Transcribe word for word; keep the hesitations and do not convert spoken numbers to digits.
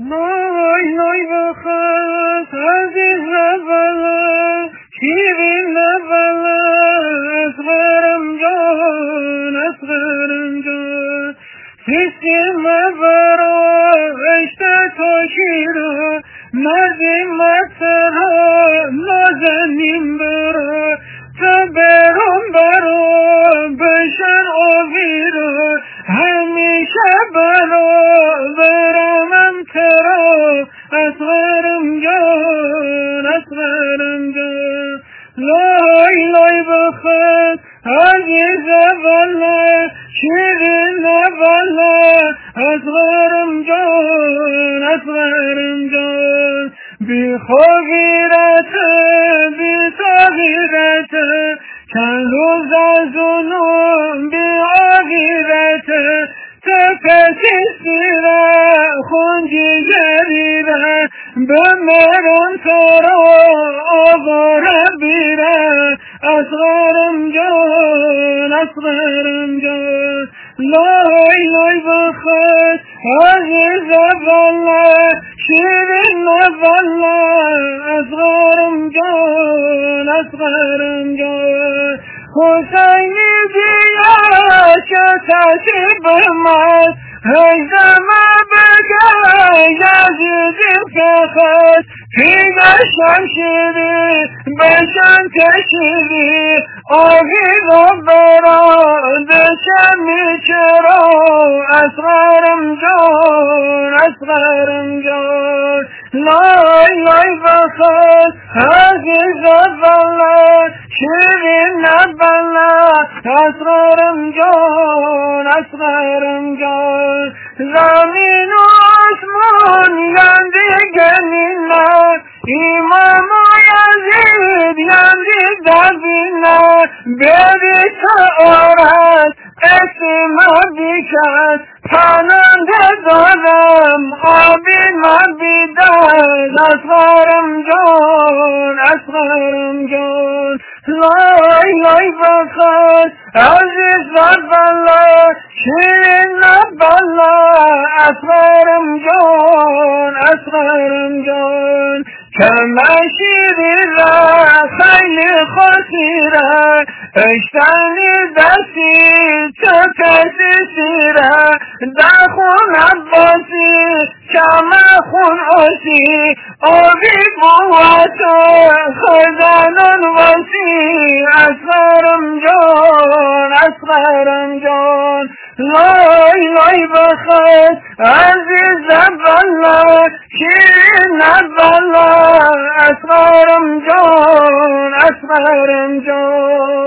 لای لای بخت عزیز نبله شیرین نبله اصغرم جان اصغرم جان سیستیم برا اشته تا شیره مردی مطرها نازنین برا تا برم برا بشن آویره همیشه برا برامم ترا اصغرم جان اصغرم جان لای لای بخت عزیز والله شیرین والله اصغرم جان اصغرم جان بی خاگیرته بی تاگیرته چند روز از اونم بی آگیرته تا کسی سیره خونجی گریره بمرون تو را آواره بیره اصغرم جان اصغرم جان لای لای بخت عزیز والله شیرین والله اصغرم جان اصغرم جان حسینی دیا شتاشی بمد هیزم بگه یزیدیم که خود پیدا شمشیری بشن کشیری آگیز برا دشمی چرا اصغرم جان اصغرم جان لای لای بخت عزیز والله شیرین نبله اصغرم جان اصغرم جان زمین و آسمان یندی گنینه امام و یزید یندی دبینه بری تا آرد اسم بیکن پنانده دارم آبی مبیدن اصغرم جان اصغرم جان لای لای بخت عزیز والله شیرین والله اصغرم جان اصغرم جان کمه شیری را خیلی خسیره اشتنی دستی تو کسی سیره در خون عباسی کمه خون آسی آبی قوتا خزانون واسی اصغرم جان اصغرم جان لای لای بخت عزیز والله شیرین والله اصغرم جان اصغرم جان